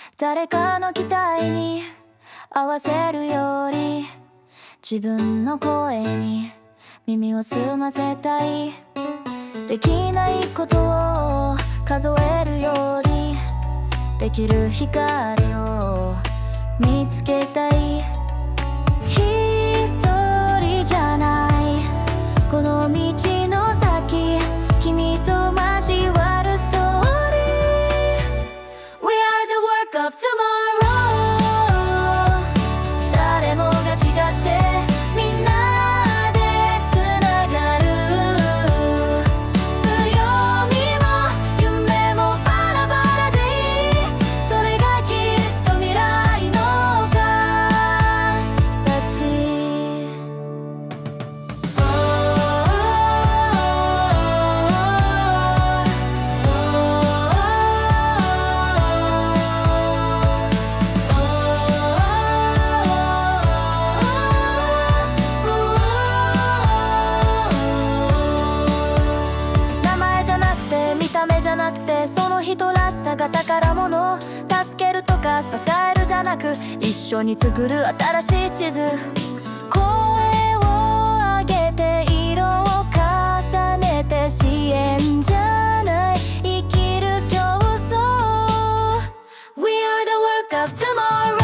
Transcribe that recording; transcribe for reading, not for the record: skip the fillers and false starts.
誰かの期待に合わせるより自分の声に耳を澄ませたい。できないことを数えるよりできる光を見つけたい。一人じゃないこの道の先、君と交わるストーリー。 We are the work of tomorrow。 誰もが違ってみんなでつながる。強みも夢もバラバラでいい。それがきっと未来の形。名前じゃなくて見た目じゃなくてその人らしさが宝物。助けるとか支えるじゃなく一緒に作る新しい地図。声を上げて色を重ねて支援じゃない生きる競争。 We are the work of tomorrow。